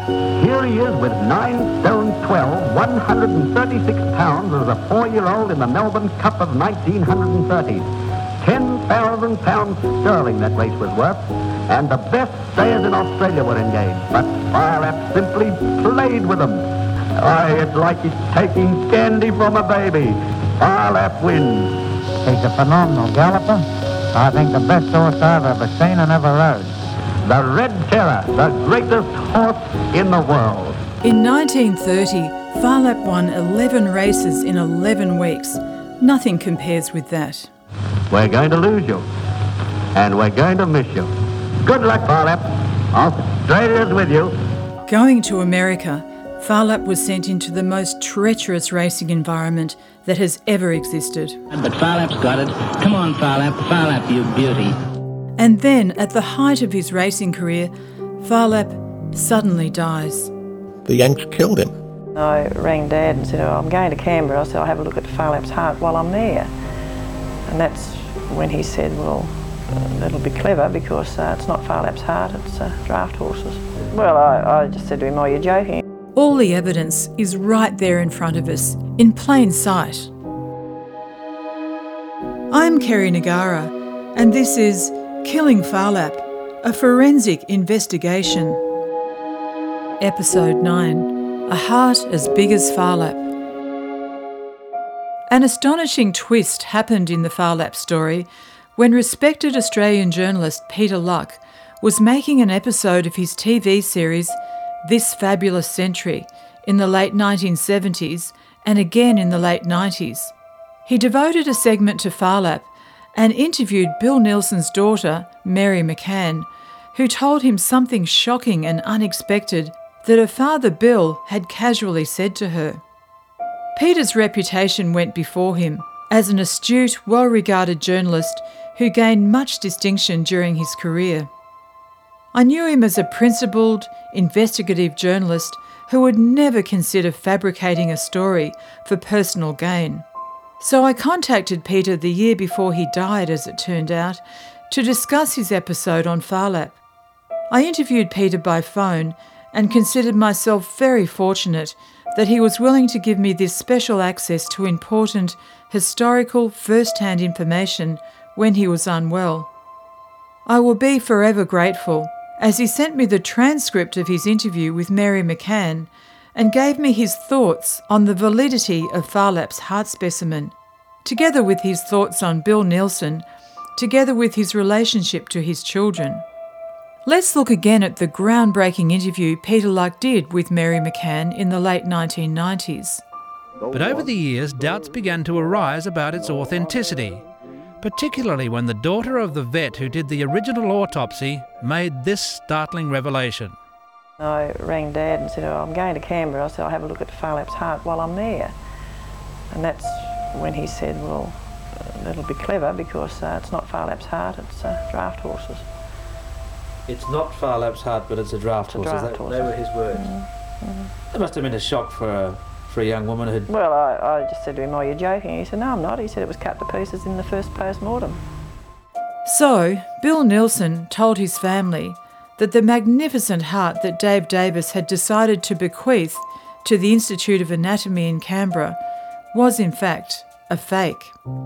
Here he is with 9 stone 12, 136 pounds as a 4-year-old in the Melbourne Cup of 1930. 10,000 pounds sterling that race was worth, and the best stayers in Australia were engaged, but Phar Lap simply played with them. Oh, it's like he's taking candy from a baby. Phar Lap wins. He's a phenomenal galloper. I think the best horse I've ever seen and ever rode. The Red Terror, the greatest horse in the world. In 1930, Phar Lap won 11 races in 11 weeks. Nothing compares with that. We're going to lose you, and we're going to miss you. Good luck, Phar Lap. Australia's with you. Going to America, Phar Lap was sent into the most treacherous racing environment that has ever existed. But Phar Lap's got it. Come on, Phar Lap, you beauty. And then, at the height of his racing career, Phar Lap suddenly dies. The Yanks killed him. I rang Dad and said, I'm going to Canberra. I said, I'll have a look at Phar Lap's heart while I'm there. And that's when he said, well, that'll be clever because it's not Phar Lap's heart, it's draft horses. Well, I just said to him, you're joking. All the evidence is right there in front of us, in plain sight. I'm Kerry Nagara, and this is Killing Phar Lap, a forensic investigation. Episode 9, A Heart as Big as Phar Lap. An astonishing twist happened in the Phar Lap story when respected Australian journalist Peter Luck was making an episode of his TV series This Fabulous Century in the late 1970s and again in the late 90s. He devoted a segment to Phar Lap and interviewed Bill Nielsen's daughter, Mary McCann, who told him something shocking and unexpected that her father Bill had casually said to her. Peter's reputation went before him as an astute, well-regarded journalist who gained much distinction during his career. I knew him as a principled, investigative journalist who would never consider fabricating a story for personal gain. So I contacted Peter the year before he died, as it turned out, to discuss his episode on Phar Lap. I interviewed Peter by phone and considered myself very fortunate that he was willing to give me this special access to important, historical, first-hand information when he was unwell. I will be forever grateful, as he sent me the transcript of his interview with Mary McCann and gave me his thoughts on the validity of Phar Lap's heart specimen, together with his thoughts on Bill Nielsen, together with his relationship to his children. Let's look again at the groundbreaking interview Peter Luck did with Mary McCann in the late 1990s. But over the years, doubts began to arise about its authenticity, particularly when the daughter of the vet who did the original autopsy made this startling revelation. I rang Dad and said, I'm going to Canberra. I said, I'll have a look at Phar Lap's heart while I'm there. And that's when he said, well, that'll be clever because it's not Phar Lap's heart, it's draft horses. It's not Phar Lap's heart, but it's a draft horse. They were his words. Mm-hmm. That must have been a shock for a young woman who'd... Well, I just said to him, you're joking? He said, no, I'm not. He said it was cut to pieces in the first post-mortem. So, Bill Nielsen told his family that the magnificent heart that Dave Davis had decided to bequeath to the Institute of Anatomy in Canberra was in fact a fake.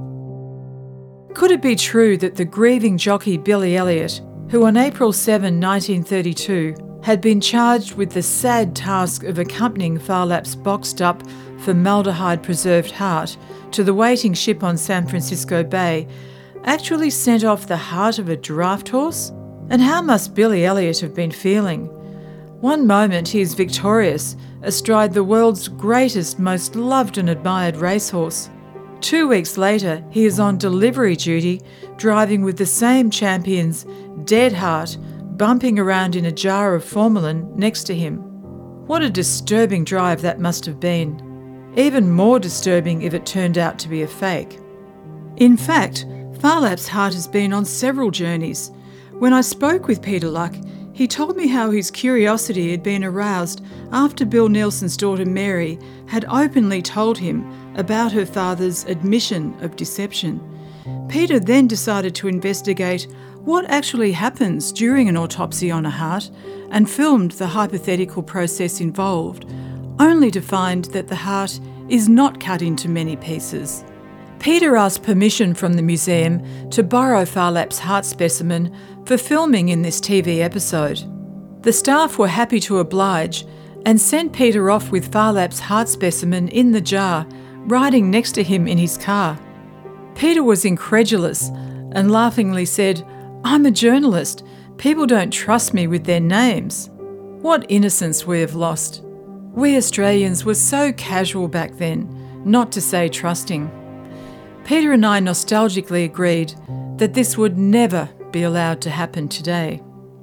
Could it be true that the grieving jockey Billy Elliott, who on April 7, 1932, had been charged with the sad task of accompanying Phar Lap's boxed up formaldehyde-preserved heart to the waiting ship on San Francisco Bay, actually sent off the heart of a draft horse? And how must Billy Elliott have been feeling? One moment he is victorious, astride the world's greatest, most loved and admired racehorse. 2 weeks later, he is on delivery duty, driving with the same champion's dead heart, bumping around in a jar of formalin next to him. What a disturbing drive that must have been. Even more disturbing if it turned out to be a fake. In fact, Phar Lap's heart has been on several journeys. When I spoke with Peter Luck, he told me how his curiosity had been aroused after Bill Nielsen's daughter Mary had openly told him about her father's admission of deception. Peter then decided to investigate What actually happens during an autopsy on a heart, and filmed the hypothetical process involved, only to find that the heart is not cut into many pieces. Peter asked permission from the museum to borrow Phar Lap's heart specimen for filming in this TV episode. The staff were happy to oblige and sent Peter off with Phar Lap's heart specimen in the jar, riding next to him in his car. Peter was incredulous and laughingly said, "I'm a journalist. People don't trust me with their names." What innocence we have lost. We Australians were so casual back then, not to say trusting. Peter and I nostalgically agreed that this would never be allowed to happen today.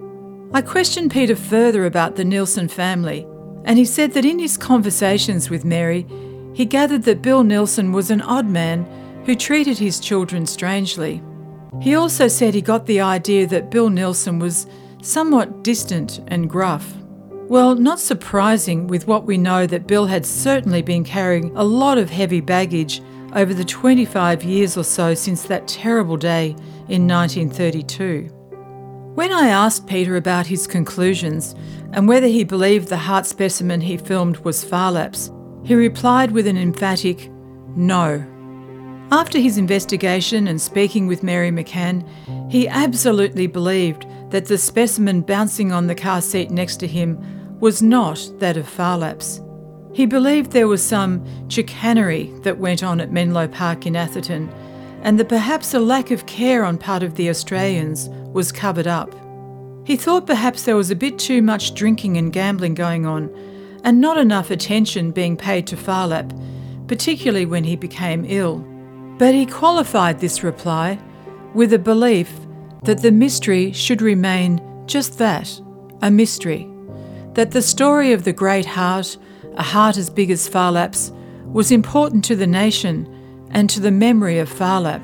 I questioned Peter further about the Nilsson family, and he said that in his conversations with Mary, he gathered that Bill Nilsson was an odd man who treated his children strangely. He also said he got the idea that Bill Nilsson was somewhat distant and gruff. Well, not surprising with what we know that Bill had certainly been carrying a lot of heavy baggage over the 25 years or so since that terrible day in 1932. When I asked Peter about his conclusions and whether he believed the heart specimen he filmed was Phar Lap's, he replied with an emphatic no. After his investigation and speaking with Mary McCann, he absolutely believed that the specimen bouncing on the car seat next to him was not that of Phar Lap's. He believed there was some chicanery that went on at Menlo Park in Atherton, and that perhaps a lack of care on part of the Australians was covered up. He thought perhaps there was a bit too much drinking and gambling going on, and not enough attention being paid to Phar Lap, particularly when he became ill. But he qualified this reply with a belief that the mystery should remain just that, a mystery, that the story of the great heart, a heart as big as Phar Lap's, was important to the nation and to the memory of Phar Lap.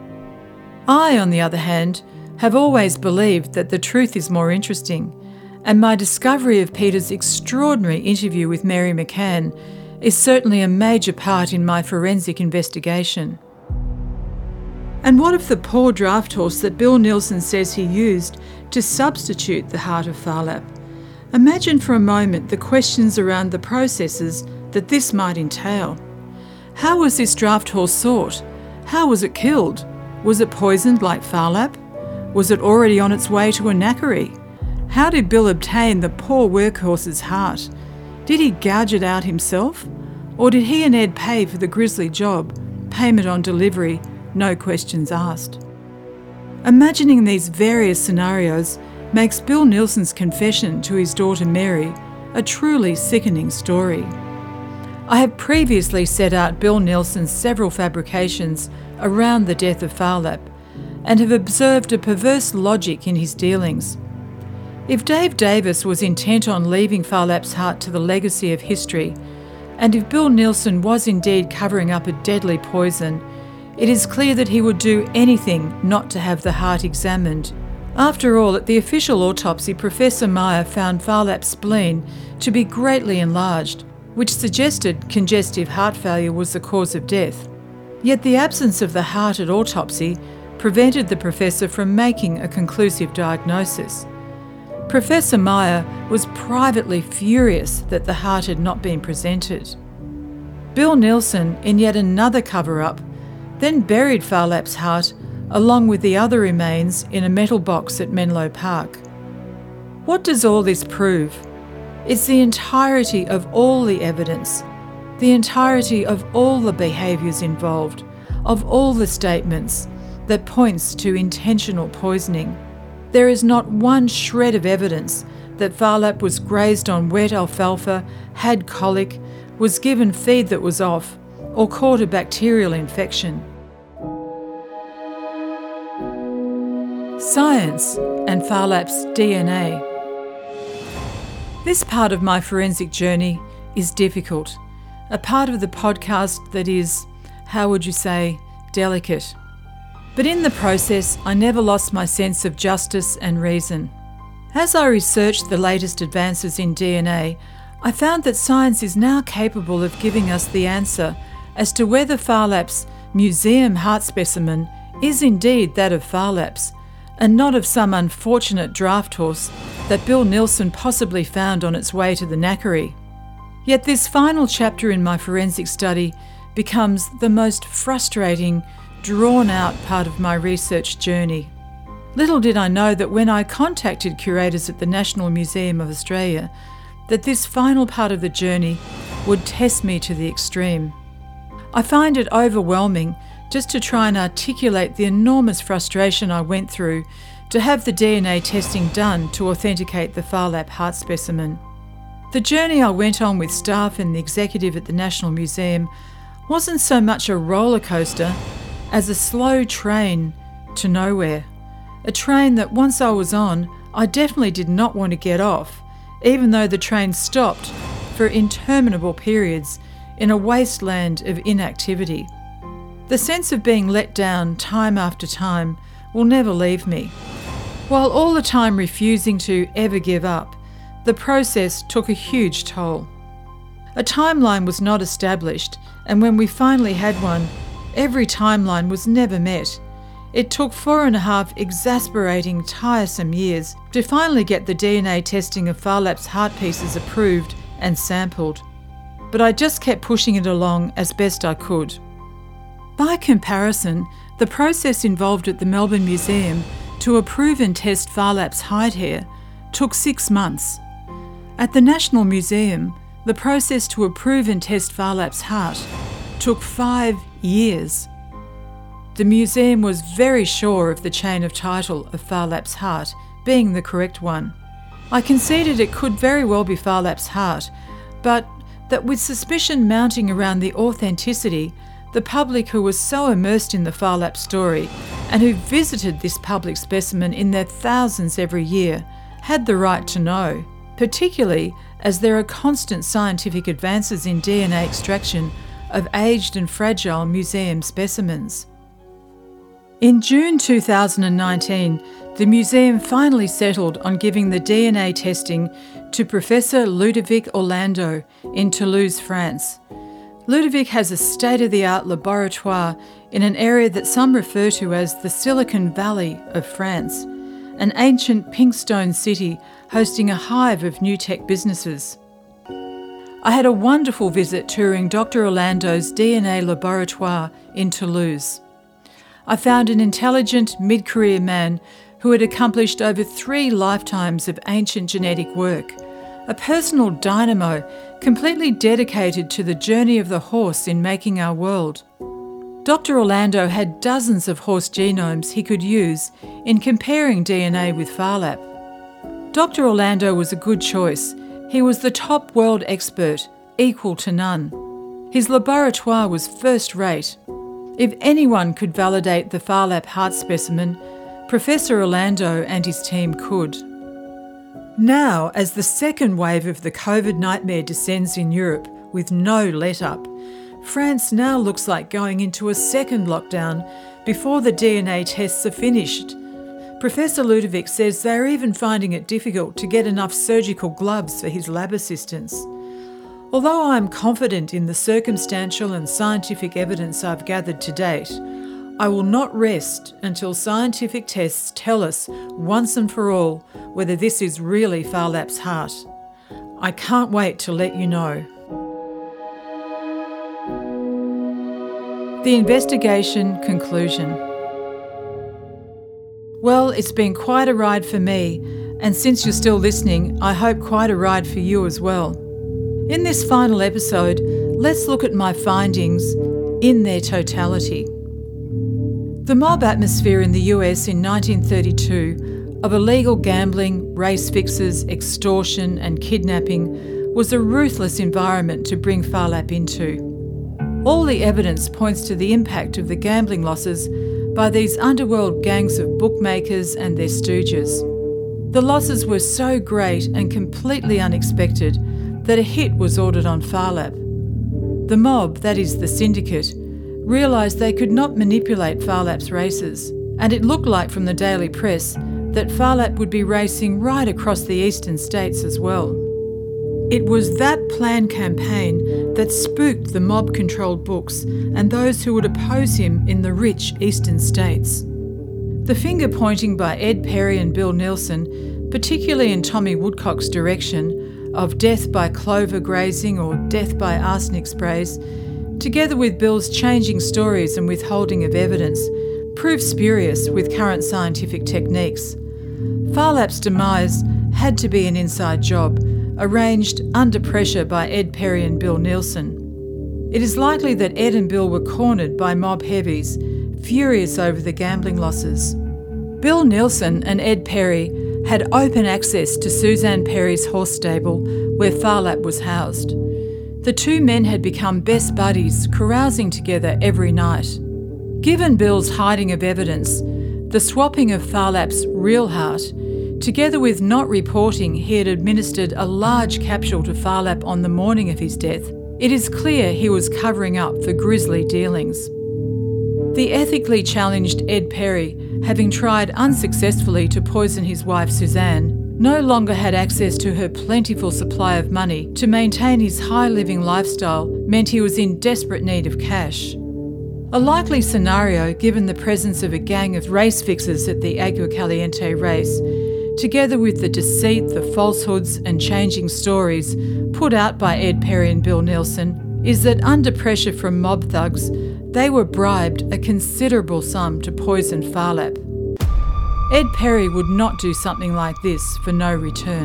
I, on the other hand, have always believed that the truth is more interesting, and my discovery of Peter's extraordinary interview with Mary McCann is certainly a major part in my forensic investigation. And what of the poor draft horse that Bill Nilsson says he used to substitute the heart of Phar Lap? Imagine for a moment the questions around the processes that this might entail. How was this draft horse sought? How was it killed? Was it poisoned like Phar Lap? Was it already on its way to a knackery? How did Bill obtain the poor workhorse's heart? Did he gouge it out himself? Or did he and Ed pay for the grisly job, payment on delivery, no questions asked? Imagining these various scenarios makes Bill Nilsson's confession to his daughter Mary a truly sickening story. I have previously set out Bill Nilsson's several fabrications around the death of Phar Lap and have observed a perverse logic in his dealings. If Dave Davis was intent on leaving Phar Lap's heart to the legacy of history, and if Bill Nilsson was indeed covering up a deadly poison, it is clear that he would do anything not to have the heart examined. After all, at the official autopsy, Professor Meyer found Phar Lap's spleen to be greatly enlarged, which suggested congestive heart failure was the cause of death. Yet the absence of the heart at autopsy prevented the professor from making a conclusive diagnosis. Professor Meyer was privately furious that the heart had not been presented. Bill Nilsson, in yet another cover-up, then buried Phar Lap's heart along with the other remains in a metal box at Menlo Park. What does all this prove? It's the entirety of all the evidence, the entirety of all the behaviours involved, of all the statements, that points to intentional poisoning. There is not one shred of evidence that Phar Lap was grazed on wet alfalfa, had colic, was given feed that was off, or caught a bacterial infection. Science and Phar Lap's DNA. This part of my forensic journey is difficult, a part of the podcast that is, how would you say, delicate. But in the process, I never lost my sense of justice and reason. As I researched the latest advances in DNA, I found that science is now capable of giving us the answer as to whether Phar Lap's museum heart specimen is indeed that of Phar Lap's, and not of some unfortunate draft horse that Bill Nilsson possibly found on its way to the knackery. Yet this final chapter in my forensic study becomes the most frustrating, drawn-out part of my research journey. Little did I know that when I contacted curators at the National Museum of Australia, that this final part of the journey would test me to the extreme. I find it overwhelming just to try and articulate the enormous frustration I went through to have the DNA testing done to authenticate the Phar Lap heart specimen. The journey I went on with staff and the executive at the National Museum wasn't so much a roller coaster as a slow train to nowhere. A train that once I was on, I definitely did not want to get off, even though the train stopped for interminable periods in a wasteland of inactivity. The sense of being let down time after time will never leave me. While all the time refusing to ever give up, the process took a huge toll. A timeline was not established, and when we finally had one, every timeline was never met. It took 4.5 exasperating, tiresome years to finally get the DNA testing of Phar Lap's heart pieces approved and sampled. But I just kept pushing it along as best I could. By comparison, the process involved at the Melbourne Museum to approve and test Phar Lap's hide hair took 6 months. At the National Museum, the process to approve and test Phar Lap's heart took 5 years. The museum was very sure of the chain of title of Phar Lap's heart being the correct one. I conceded it could very well be Phar Lap's heart, but that with suspicion mounting around the authenticity, the public who was so immersed in the Phar Lap story and who visited this public specimen in their thousands every year had the right to know, particularly as there are constant scientific advances in DNA extraction of aged and fragile museum specimens. In June 2019, the museum finally settled on giving the DNA testing to Professor Ludovic Orlando in Toulouse, France. Ludovic has a state-of-the-art laboratoire in an area that some refer to as the Silicon Valley of France, an ancient pink stone city hosting a hive of new tech businesses. I had a wonderful visit touring Dr. Orlando's DNA laboratoire in Toulouse. I found an intelligent mid-career man who had accomplished over 3 lifetimes of ancient genetic work, a personal dynamo completely dedicated to the journey of the horse in making our world. Dr. Orlando had dozens of horse genomes he could use in comparing DNA with Phar Lap. Dr. Orlando was a good choice. He was the top world expert, equal to none. His laboratoire was first-rate. If anyone could validate the Phar Lap heart specimen, Professor Orlando and his team could. Now, as the second wave of the COVID nightmare descends in Europe with no let-up, France now looks like going into a second lockdown before the DNA tests are finished. Professor Ludovic says they're even finding it difficult to get enough surgical gloves for his lab assistants. Although I am confident in the circumstantial and scientific evidence I've gathered to date, I will not rest until scientific tests tell us once and for all whether this is really Phar Lap's heart. I can't wait to let you know. The investigation conclusion. Well, it's been quite a ride for me, and since you're still listening, I hope quite a ride for you as well. In this final episode, let's look at my findings in their totality. The mob atmosphere in the US in 1932 of illegal gambling, race fixers, extortion and kidnapping was a ruthless environment to bring Phar Lap into. All the evidence points to the impact of the gambling losses by these underworld gangs of bookmakers and their stooges. The losses were so great and completely unexpected that a hit was ordered on Phar Lap. The mob, that is the syndicate, realised they could not manipulate Phar Lap's races, and it looked like from the daily press that Phar Lap would be racing right across the eastern states as well. It was that planned campaign that spooked the mob-controlled books and those who would oppose him in the rich eastern states. The finger pointing by Ed Perry and Bill Nielsen, particularly in Tommy Woodcock's direction, of death by clover grazing or death by arsenic sprays, together with Bill's changing stories and withholding of evidence, prove spurious with current scientific techniques. Phar Lap's demise had to be an inside job, arranged under pressure by Ed Perry and Bill Nielsen. It is likely that Ed and Bill were cornered by mob heavies, furious over the gambling losses. Bill Nielsen and Ed Perry had open access to Suzanne Perry's horse stable where Phar Lap was housed. The two men had become best buddies, carousing together every night. Given Bill's hiding of evidence, the swapping of Phar Lap's real heart, together with not reporting he had administered a large capsule to Phar Lap on the morning of his death, it is clear he was covering up for grisly dealings. The ethically challenged Ed Perry, having tried unsuccessfully to poison his wife Suzanne, no longer had access to her plentiful supply of money to maintain his high living lifestyle, meant he was in desperate need of cash. A likely scenario, given the presence of a gang of race fixers at the Agua Caliente race, together with the deceit, the falsehoods and changing stories put out by Ed Perry and Bill Nielsen, is that under pressure from mob thugs, they were bribed a considerable sum to poison Phar Lap. Ed Perry would not do something like this for no return.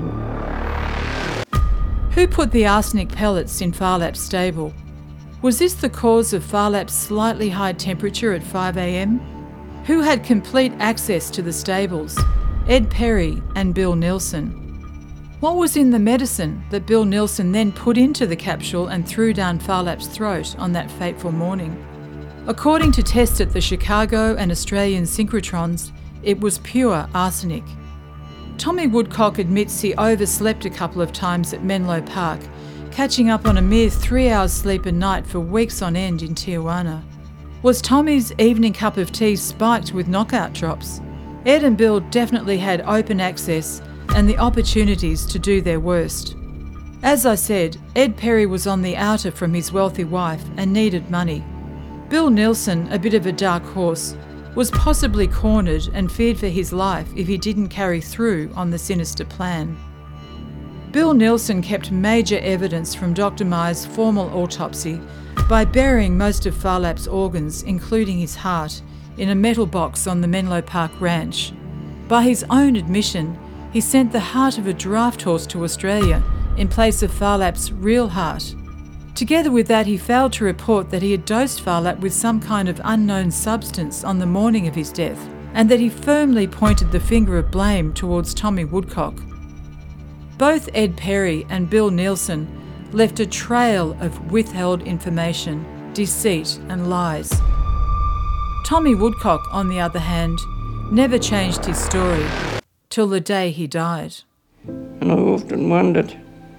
Who put the arsenic pellets in Phar Lap's stable? Was this the cause of Phar Lap's slightly high temperature at 5 a.m? Who had complete access to the stables? Ed Perry and Bill Nielsen. What was in the medicine that Bill Nielsen then put into the capsule and threw down Phar Lap's throat on that fateful morning? According to tests at the Chicago and Australian synchrotrons, it was pure arsenic. Tommy Woodcock admits he overslept a couple of times at Menlo Park, catching up on a mere 3 hours sleep a night for weeks on end in Tijuana. Was Tommy's evening cup of tea spiked with knockout drops? Ed and Bill definitely had open access and the opportunities to do their worst. As I said, Ed Perry was on the outer from his wealthy wife and needed money. Bill Nielsen, a bit of a dark horse, was possibly cornered and feared for his life if he didn't carry through on the sinister plan. Bill Nielsen kept major evidence from Dr. Meyer's formal autopsy by burying most of Phar Lap's organs, including his heart, in a metal box on the Menlo Park ranch. By his own admission, he sent the heart of a draft horse to Australia in place of Phar Lap's real heart. Together with that, he failed to report that he had dosed Phar Lap with some kind of unknown substance on the morning of his death, and that he firmly pointed the finger of blame towards Tommy Woodcock. Both Ed Perry and Bill Nielsen left a trail of withheld information, deceit and lies. Tommy Woodcock, on the other hand, never changed his story till the day he died. And I often wondered,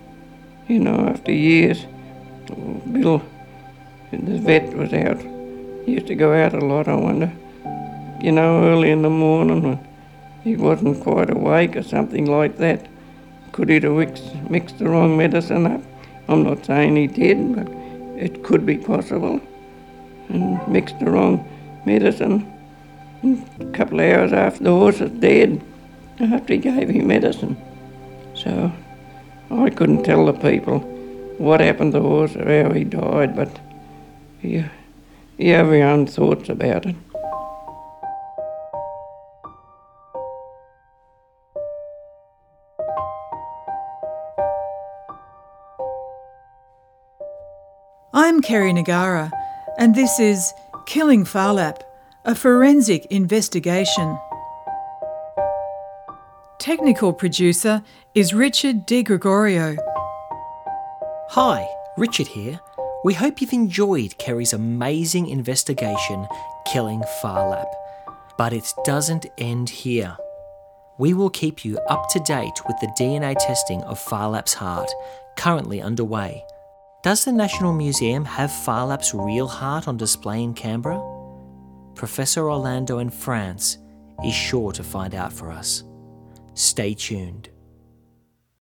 after years, Bill, the vet, was out. He used to go out a lot, I wonder. Early in the morning when he wasn't quite awake or something like that. Could he have mixed the wrong medicine up? I'm not saying he did, but it could be possible. And mixed the wrong medicine. A couple of hours after the horse was dead, after he gave him medicine. So I couldn't tell the people what happened to the horse or how he died, but you have your own thoughts about it. I'm Kerry Nagara, and this is Killing Phar Lap, a forensic investigation. Technical producer is Richard Di Gregorio. Hi, Richard here. We hope you've enjoyed Kerry's amazing investigation, Killing Phar Lap. But it doesn't end here. We will keep you up to date with the DNA testing of Phar Lap's heart, currently underway. Does the National Museum have Phar Lap's real heart on display in Canberra? Professor Orlando in France is sure to find out for us. Stay tuned.